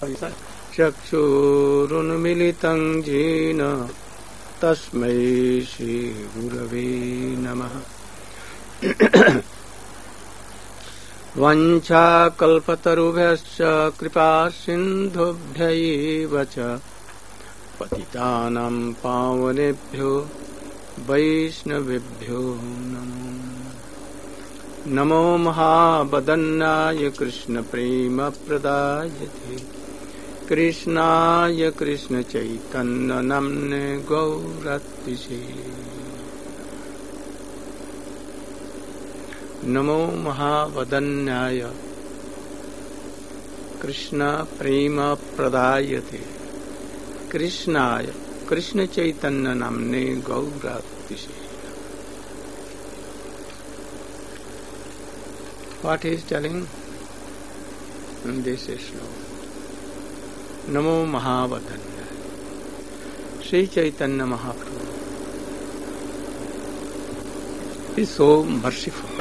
चक्षुरुन्मिलितं येन तस्मै श्रीगुरवे नमः। वाञ्छाकल्पतरुभ्यश्च कृपासिन्धुभ्यैव च पतितानां पावनेभ्यो वैष्णवेभ्यो नमो नमो महावदन्नाय कृष्णप्रेमप्रदायते कृष्णाय कृष्णचैतन्यनाम्ने गौरत्विषे नमो महावदन्याय कृष्णप्रेमप्रदायते कृष्णाय कृष्णचैतन्यनाम्ने गौरत्विषे। What he is telling in this sloka? Namo Mahavadanya. Sri Chaitanya Mahaprabhu is so merciful.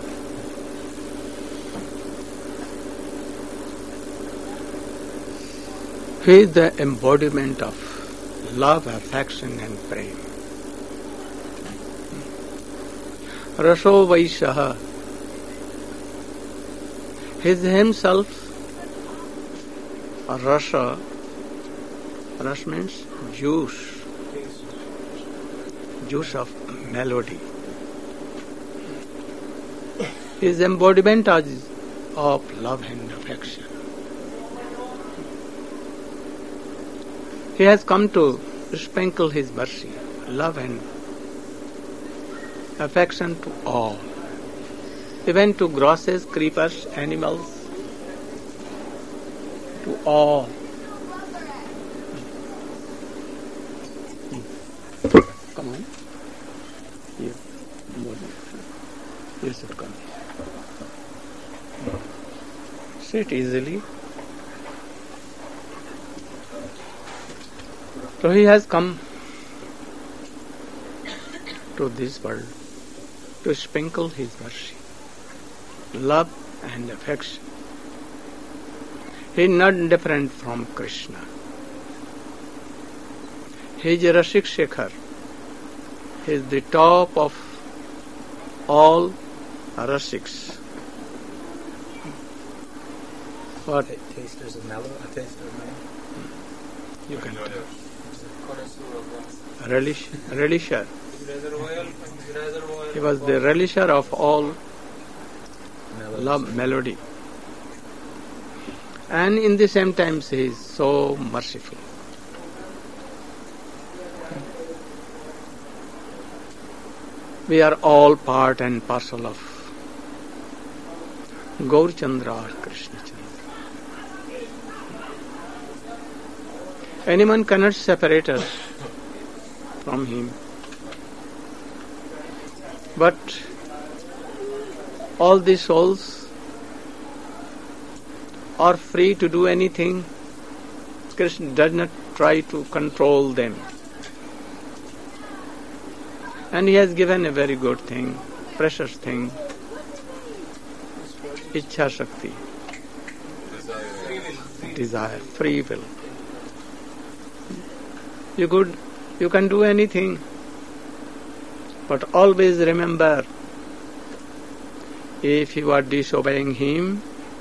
He is the embodiment of love, affection and prema. Raso Vaishaha. He is himself a rasa. Ras means juice. Juice of melody. He is embodiment of love and affection. He has come to sprinkle his mercy, love and affection to all. Even to grasses, creepers, animals, to all. Come on. Here. You should come. Sit easily. So he has come to this world to sprinkle his mercy, love and affection. He is not different from Krishna. He is Rasik Shekhar. He is the top of all Rasiks. What? Tasters of mellow, a taster of mellow. You can tell. Relisher. He was the relisher of all love melody. And in the same time he is so merciful. We are all part and parcel of Gaur Chandra or Krishna Chandra. Anyone cannot separate us from him. But all the souls are free to do anything. Krishna does not try to control them. And he has given a very good thing, precious thing, Ichha Shakti, desire, free will. You can do anything, but always remember, if you are disobeying him,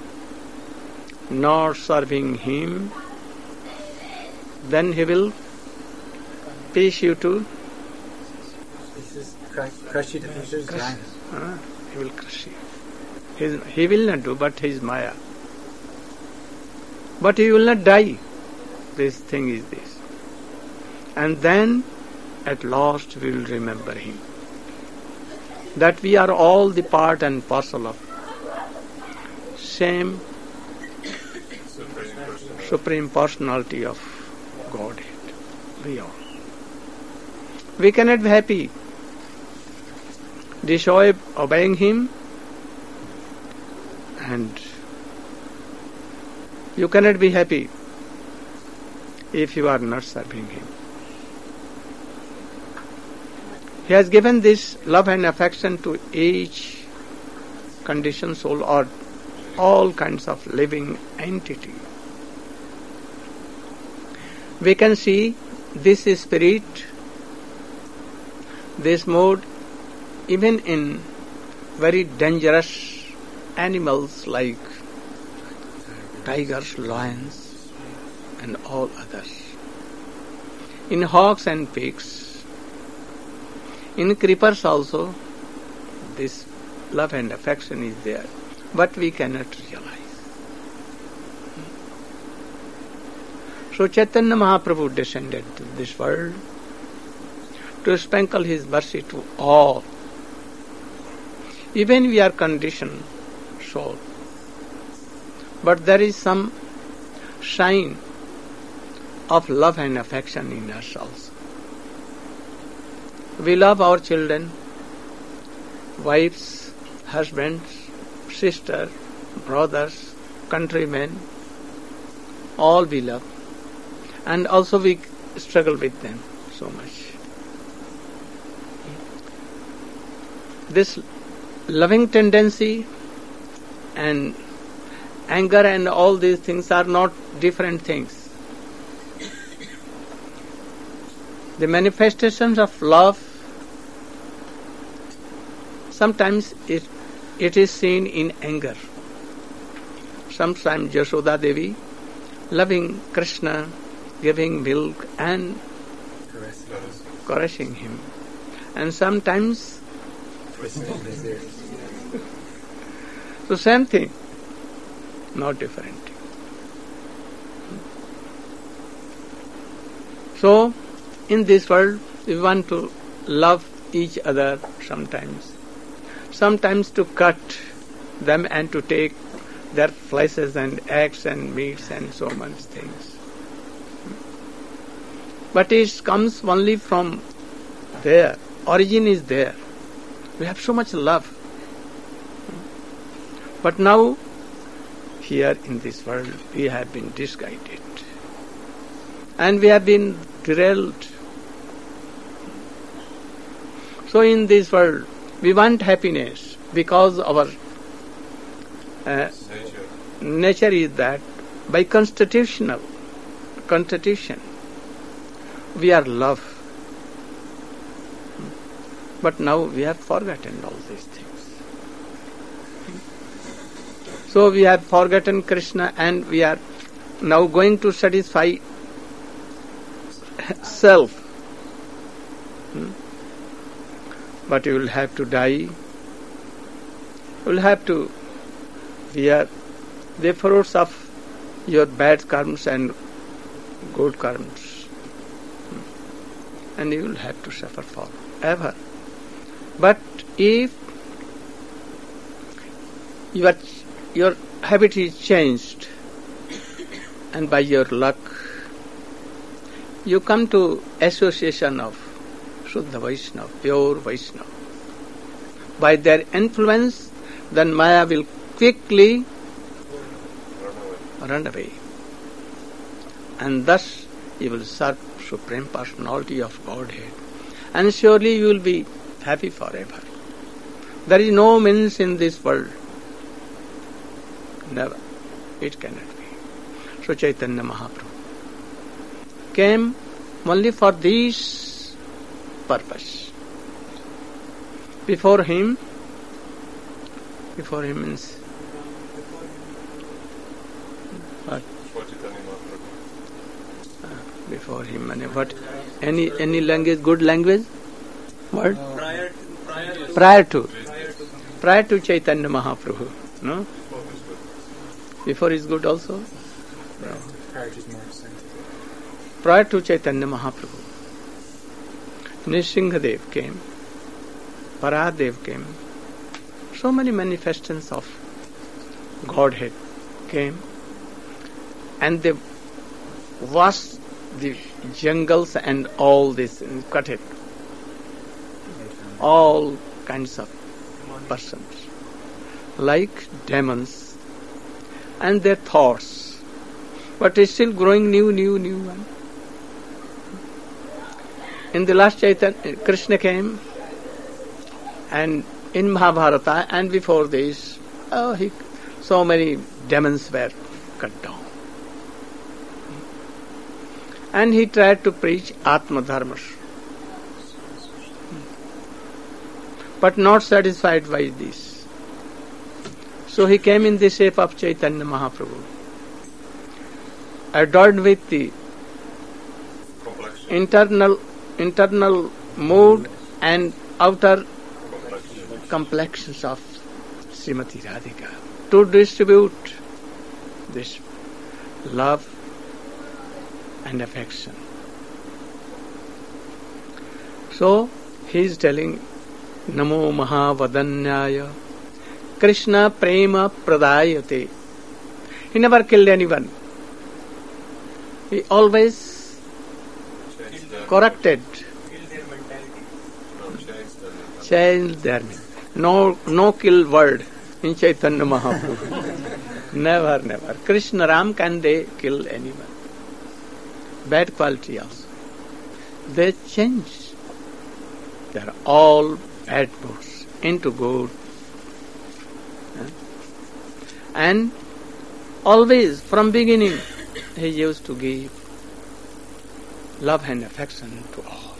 not serving him, then he will push you to crush you to pieces. He will crush you. He will not do, but his Maya. But he will not die. This thing is this. And then at last we will remember him. That we are all the part and parcel of same Supreme Personality of Godhead. We all. We cannot be happy disobeying him, and you cannot be happy if you are not serving him. He has given this love and affection to each conditioned soul or all kinds of living entity. we can see this spirit, this mood, even in very dangerous animals like tigers, lions, and all others. In hogs and pigs, in creepers also, this love and affection is there, but we cannot realize. So Chaitanya Mahaprabhu descended to this world to sprinkle his mercy to all. Even we are conditioned soul, but there is some sign of love and affection in us also. We love our children, wives, husbands, sisters, brothers, countrymen, all we love. And also we struggle with them so much. This loving tendency and anger and all these things are not different things. The manifestations of love, sometimes it is seen in anger. Sometimes Yashoda Devi loving Krishna, giving milk and caressing him. And sometimes so same thing, not different. So in this world we want to love each other sometimes to cut them and to take their fleshes and eggs and meats and so much things. But it comes only from there. Origin is there. We have so much love. But now, here in this world, we have been misguided. And we have been derailed. So in this world, we want happiness because our nature is that by constitution, we are love. But now we have forgotten all these things. So we have forgotten Krishna and we are now going to satisfy self. But you will have to die. You will have to bear the fruits of your bad karmas and good karmas. And you will have to suffer forever. But if your habit is changed, and by your luck, you come to association of Shuddha Vaishnava, pure Vaishnava. By their influence, then Maya will quickly run away. And thus you will serve Supreme Personality of Godhead. And surely you will be happy forever. There is no means in this world. Never. It cannot be. So Chaitanya Mahaprabhu came only for this purpose. Before him means what? Before him, what? Any language, good language? What? Prior to Chaitanya Mahaprabhu, no? Before is good also? No. Prior to Chaitanya Mahaprabhu, Nrsimhadev came, Paradev came, so many manifestations of Godhead came, and they washed the jungles and all this and cut it. All kinds of persons, like demons, and their thoughts, but it's still growing new one. In the last Chaitanya, Krishna came, and in Mahabharata and before this, so many demons were cut down. And he tried to preach Atma Dharma. But not satisfied by this. So he came in the shape of Chaitanya Mahaprabhu, adorned with the internal mood and outer complexions of Srimati Radhika, to distribute this love and affection. So he is telling, Namo Mahavadanyaya Krishna Prema Pradayate. He never killed anyone. He always corrected, changed their mentality. No kill word in Chaitanya Mahaprabhu. Never. Krishna Ram, can they kill anyone? Bad quality also. They change. They are all bad moods into good. And always from beginning he used to give love and affection to all.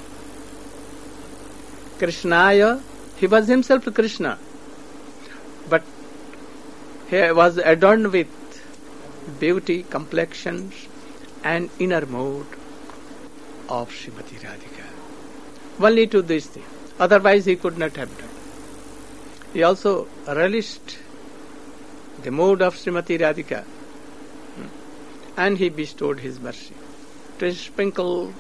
Krishnaya, he was himself Krishna, but he was adorned with beauty, complexions and inner mood of Srimati Radhika. Only to this thing. Otherwise he could not have done. He also relished the mood of Srimati Radhika, and he bestowed his mercy to sprinkle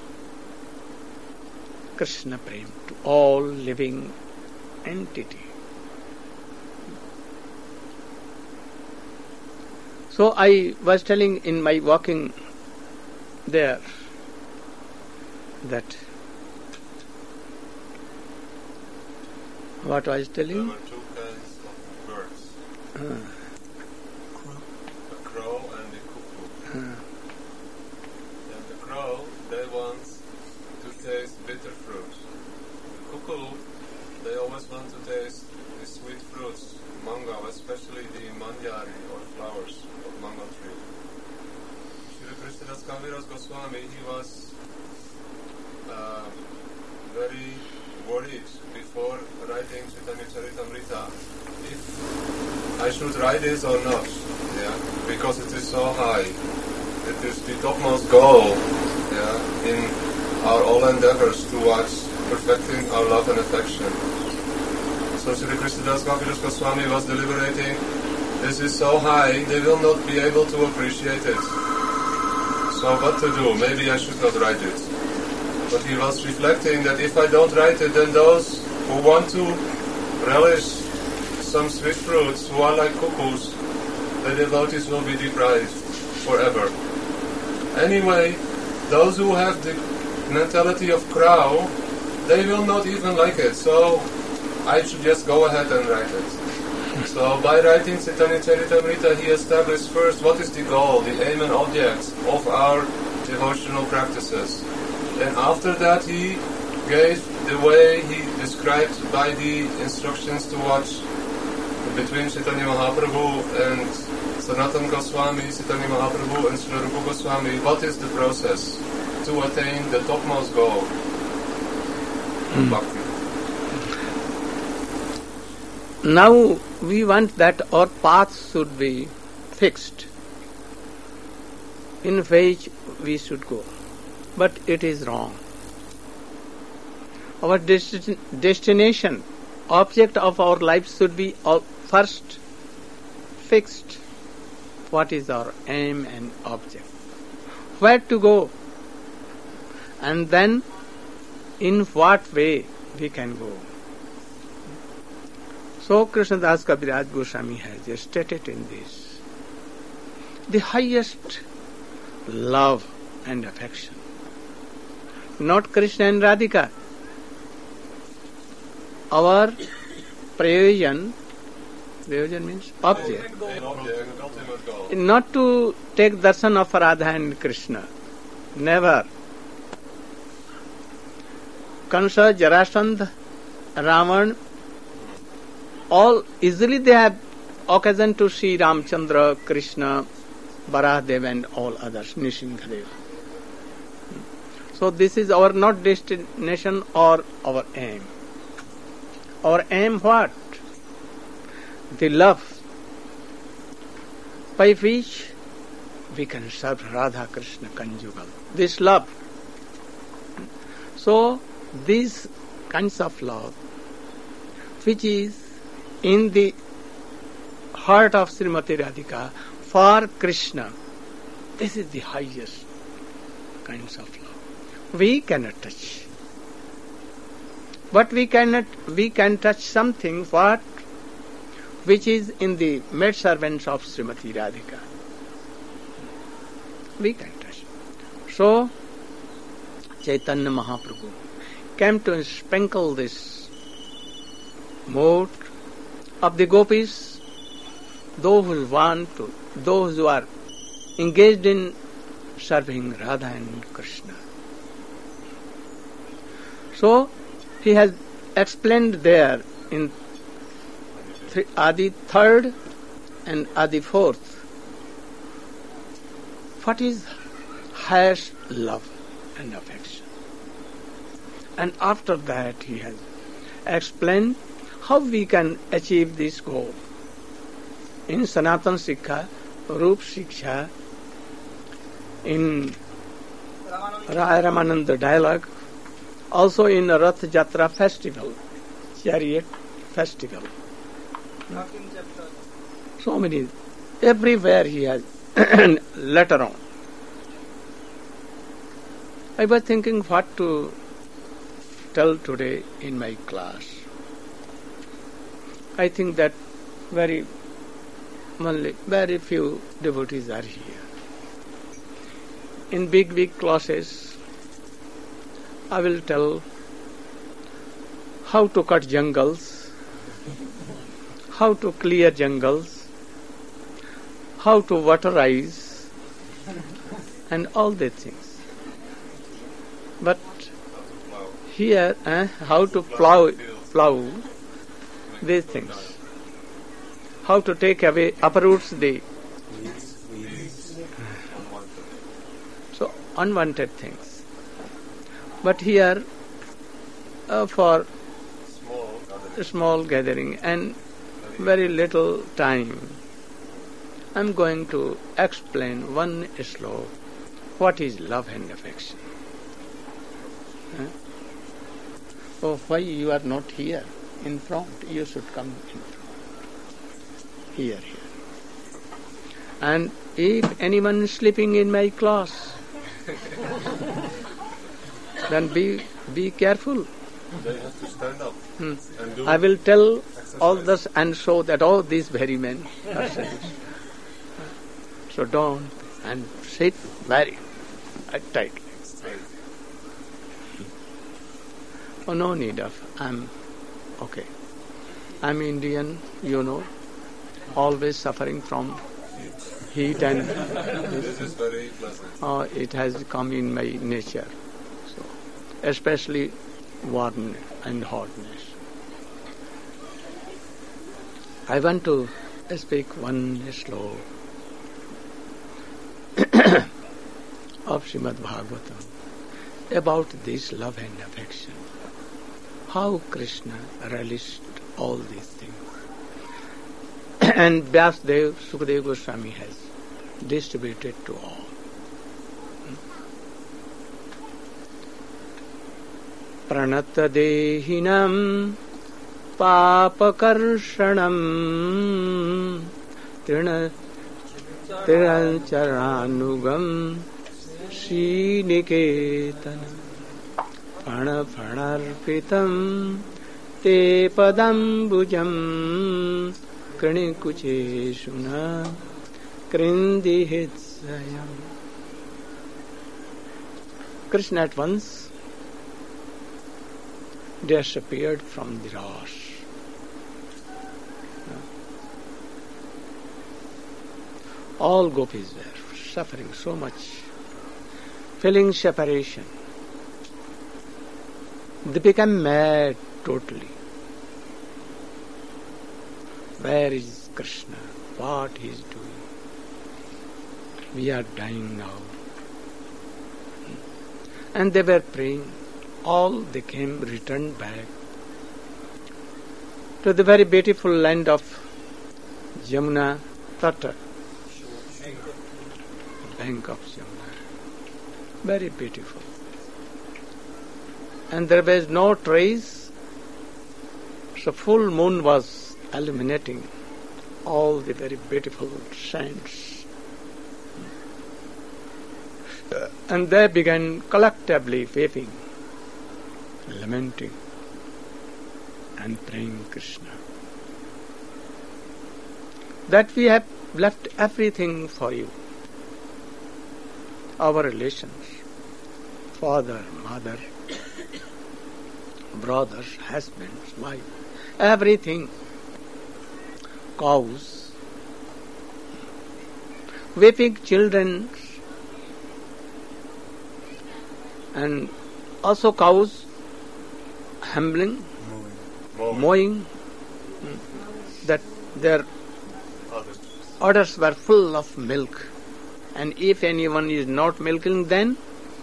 Krishna Prem to all living entity. So I was telling in my walking there that what I was telling? There were two kinds of birds. The crow and the cuckoo. And the crow, they want to taste bitter fruit. The cuckoo, they always want to taste the sweet fruits, mango, especially the manjari or flowers of mango tree. Sri Krishnadas Kaviraj Goswami, he was very worried before writing Chaitanya Charitamrita if I should write this or not, because it is so high. It is the topmost goal in our all endeavors towards perfecting our love and affection. So Sri Krishnadas Kaviraj Goswami was deliberating, this is so high, they will not be able to appreciate it. So what to do? Maybe I should not write it. But he was reflecting that if I don't write it, then those who want to relish some sweet fruits, who are like cuckoos, the devotees will be deprived forever. Anyway, those who have the mentality of crow, they will not even like it. So I should just go ahead and write it. So by writing Chaitanya Charitamrita, he established first what is the goal, the aim and object of our devotional practices. And after that he gave the way he described by the instructions to watch between Chaitanya Mahaprabhu and Sanatana Goswami, Chaitanya Mahaprabhu and Sri Rupa Goswami, what is the process to attain the topmost goal of bhakti. Now we want that our path should be fixed in which we should go. But it is wrong. Our destination, object of our life should be first fixed. What is our aim and object? Where to go? And then in what way we can go. So Krishnadas Kaviraj Goswami has stated in this the highest love and affection. Not Krishna and Radhika. Our prayojan means object. Not to take darshan of Radha and Krishna. Never. Kansa, Jarasandha, Ravan, all easily they have occasion to see Ramchandra, Krishna, Barahadev and all others, Nishingadev. So this is our not destination or our aim. Our aim what? The love by which we can serve Radha Krishna conjugal. This love. So these kinds of love which is in the heart of Srimati Radhika for Krishna, this is the highest kinds of love. We cannot touch. But we can touch something what which is in the maid servants of Srimati Radhika. We can touch. So Chaitanya Mahaprabhu came to sprinkle this mood of the gopis, those who are engaged in serving Radha and Krishna. So he has explained there in Adi 3rd and Adi 4th what is highest love and affection. And after that he has explained how we can achieve this goal. In Sanatana Sikha, Rup Shiksha, in Raya Ramananda dialogue, also in Rath Jatra festival, chariot festival. So many, everywhere he has later on. I was thinking what to tell today in my class. I think that very few devotees are here. In big classes, I will tell how to cut jungles, how to clear jungles, how to waterize, and all these things. But here, how to plow these things, how to take away, uproots the so unwanted things. But here, for small gathering and very little time, I am going to explain one slok, what is love and affection. Oh, why you are not here in front? You should come in front. Here. And if anyone is sleeping in my class, then be careful. They have to stand up and do I will tell exercise. all this and show that all these very men are serious. So don't, and sit very tightly. Oh, no need of, I'm okay. I'm Indian, you know, always suffering from heat and This is very pleasant. it has come in my nature. So, especially warmth and hotness. I want to speak one slok of Srimad Bhagavatam about this love and affection. How Krishna relished all these things. And Vyasdev, Sukadeva Goswami has distributed to all. Pranata dehinam papakarshanam Tirancharanugam Sriniketanam Pranarpitam Te Padambujam Kranikucheshuna Krindihitsayam. Krishna at once disappeared from the Ras. All gopis were suffering so much, feeling separation. They became mad totally. Where is Krishna? What he is doing? We are dying now. and they were praying. All they came, returned back to the very beautiful land of Yamuna Tata, bank of Yamuna. Very beautiful. And there was no trace, so full moon was illuminating all the very beautiful sands. And they began collectively weeping, lamenting, and praying Krishna. That we have left everything for you. Our relations, father, mother, brothers, husbands, wife, everything, cows, weeping children, and also cows humbling, mowing, that their udders were full of milk, and if anyone is not milking, then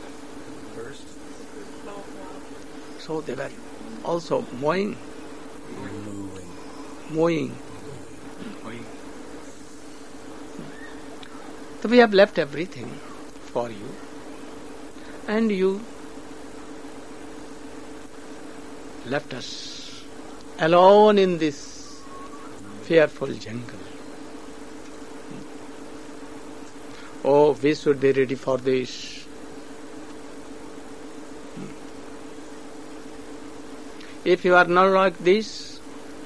so they were also mowing. So we have left everything for you, and you left us alone in this fearful jungle. Oh, we should be ready for this. If you are not like this,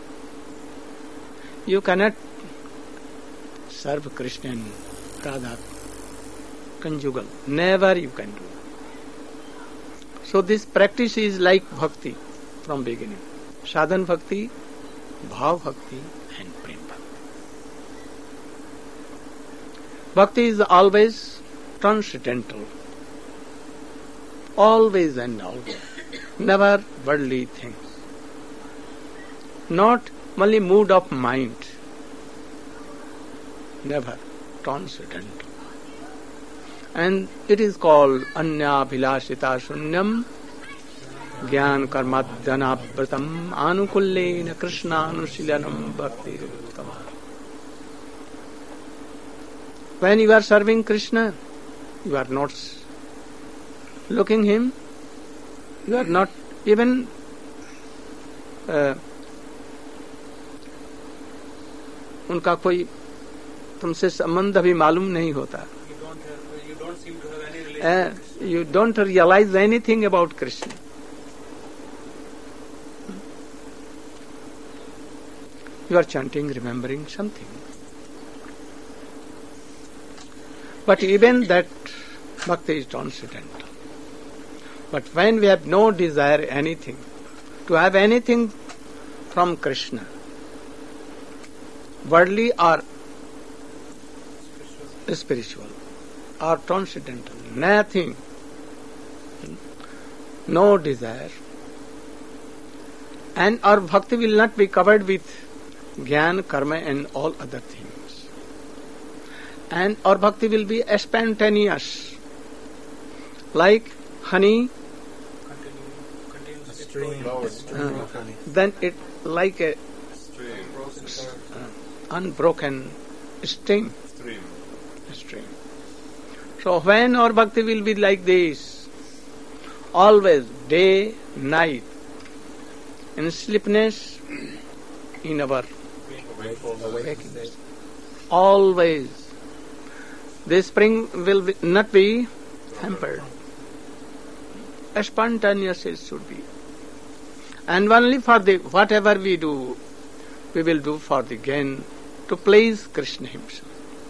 you cannot serve Krishna and Radha conjugal. Never you can do. So this practice is like bhakti from beginning. Sadhan bhakti, bhav bhakti and prem bhakti. Bhakti is always transcendental. Always and always. Never worldly things. Not only mood of mind. Never. Transcendental. And it is called Anya Bhilashita Shunyam Gyan Karmadhyanabratam Anukullena Krishna Anusilanam Bhakti Ruttama. When you are serving Krishna, you are not looking him, you are not even उनका कोई तुमसे संबंध भी मालूम नहीं होता. You don't realize anything about Krishna. You are chanting, remembering something. But even that bhakti is transcendental. But when we have no desire anything, to have anything from Krishna, worldly or spiritual or transcendental, nothing, no desire, and our bhakti will not be covered with jnana, karma and all other things. And our bhakti will be spontaneous, like honey, then it like a unbroken stream. So when our bhakti will be like this, always day, night, in sleepiness, in our wakings, always, this spring will not be hampered. Spontaneous it should be. And only for the whatever we do, we will do for the gain to please Krishna himself.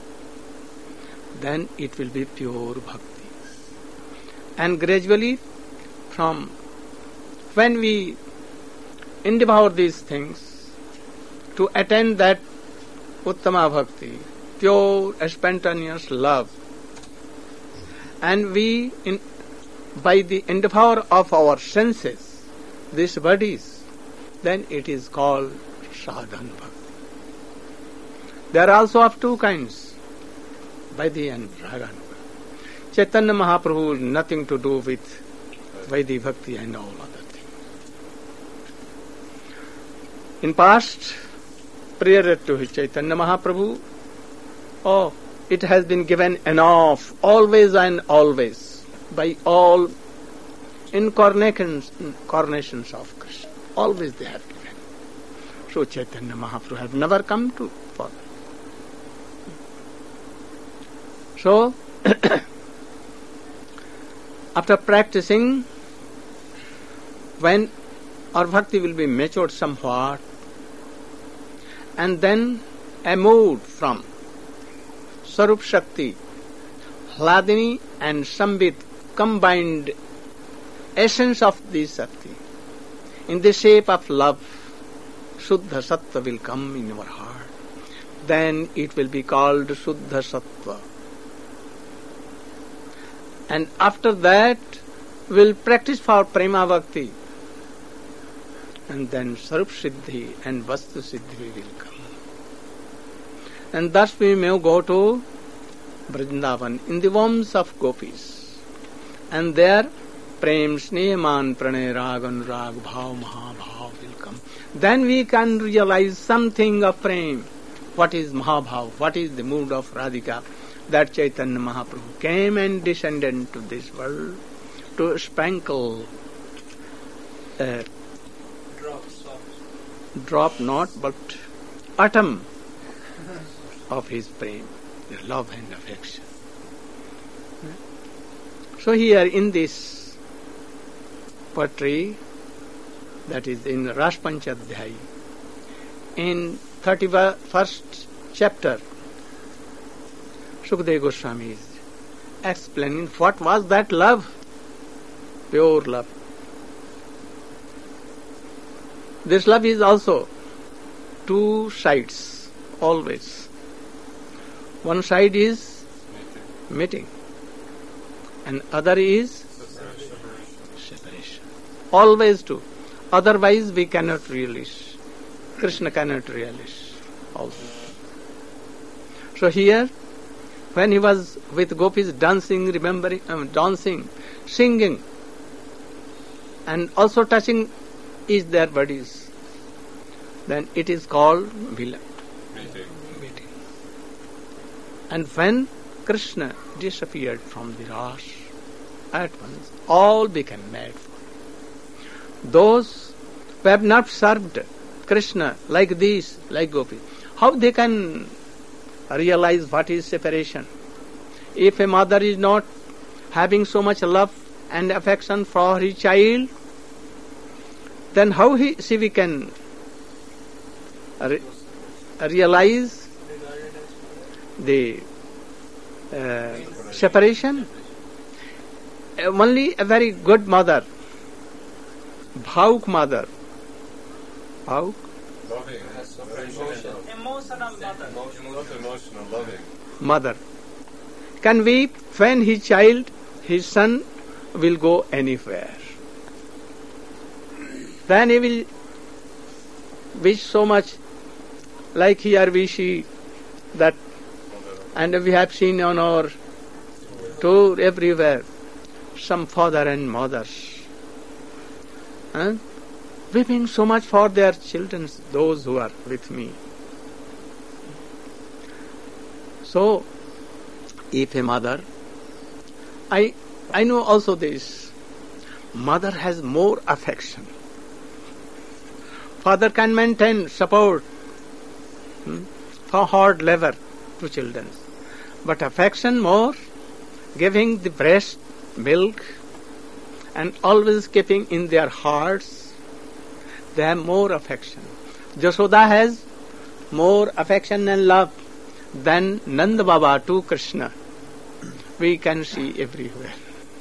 Then it will be pure bhakti. And gradually, from when we endeavor these things to attain that Uttama bhakti, pure spontaneous love, and we by the endeavor of our senses, these bodies, then it is called sadhan bhakti. There are also of two kinds, Vaidhi and Raganuga. Chaitanya Mahaprabhu nothing to do with Vaidhi Bhakti and all other things. In past, prior to His Chaitanya Mahaprabhu, it has been given enough, always and always, by all incarnations of Krishna. Always they have given. So Chaitanya Mahaprabhu has never come to follow. So, after practicing, when our bhakti will be matured somewhat, and then moved from Sarup Shakti, Hladini and Sambit combined essence of this Shakti in the shape of love, Shuddha Sattva will come in our heart. Then it will be called Shuddha Sattva. And after that, we'll practice for Prema Bhakti. And then Sarup Siddhi and Vastu Siddhi will come. And thus we may go to Vrindavan in the wombs of gopis. And there, Prem, Snehaman, Pranay, Rag, Anurag, Bhav, Mahabhav will come. Then we can realize something of Prem. What is Mahabhav? What is the mood of Radhika? That Chaitanya Mahaprabhu came and descended into this world to sprinkle drop not, but atom of his prem, the love and affection. So here in this poetry, that is in Ras Panchadhyay, in 31st chapter, Sukadeva Goswami is explaining what was that love, pure love. This love is also two sides, always. One side is meeting, and other is separation. Always two. Otherwise we cannot realize. Krishna cannot realize also. So here, when he was with gopis dancing, dancing, singing, and also touching each their bodies, then it is called meeting. And when Krishna disappeared from the Ras, at once all became mad. Those who have not served Krishna like these, like gopis, how they can realize what is separation? If a mother is not having so much love and affection for his child, then how she can realize the separation? Only a very good mother, bhauk mother, bhauk, emotional, loving mother, can weep when his child, his son, will go anywhere. Then he will wish so much, like here we see that, and we have seen on our tour everywhere, some father and mothers weeping so much for their children, those who are with me. So, if a mother, I know also this, mother has more affection. Father can maintain support for hard labor to children, but affection more, giving the breast milk and always keeping in their hearts, they have more affection. Jashoda has more affection and love than Nanda Baba to Krishna. We can see everywhere.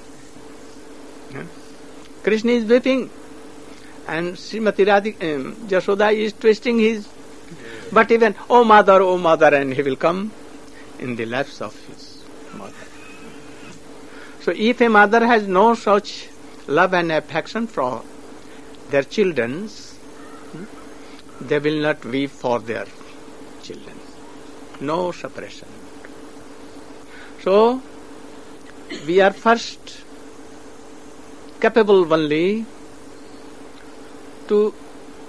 Krishna is weeping and Srimati Radhika, Jashoda is twisting his, but even, oh mother, and he will come in the laps of his mother. So if a mother has no such love and affection for their children, they will not weep for their children. No separation. So, we are first capable only to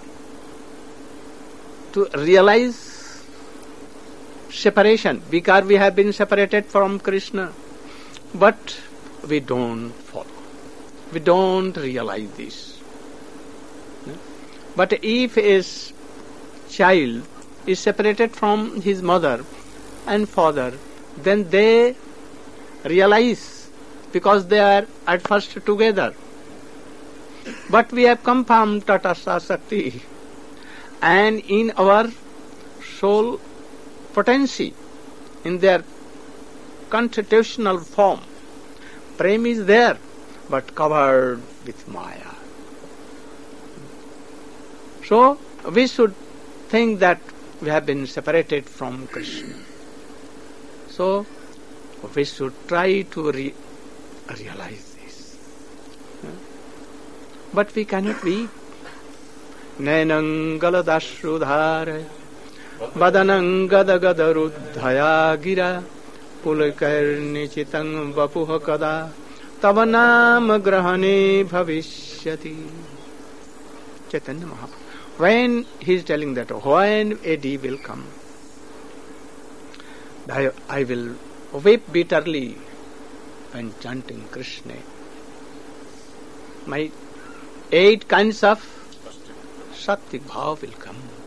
realize separation, because we have been separated from Krishna. But we don't follow. We don't realize this. But if a child is separated from his mother and father, then they realize, because they are at first together. But we have confirmed Tatastha Shakti, and in our soul potency, in their constitutional form, Prem is there, but covered with Maya. So, we should think that we have been separated from Krishna. So, we should try to realize this. But we cannot be. Nainam galadashrudhara vadanam gadagadaruddhaya gira pulakarnichitang vapuha kada tavanam grahane bhavishyati. Chaitanya Mahaprabhu. When he is telling that, when a day will come, I will weep bitterly when chanting Krishna. My 8 kinds of Sattvik Bhav will come.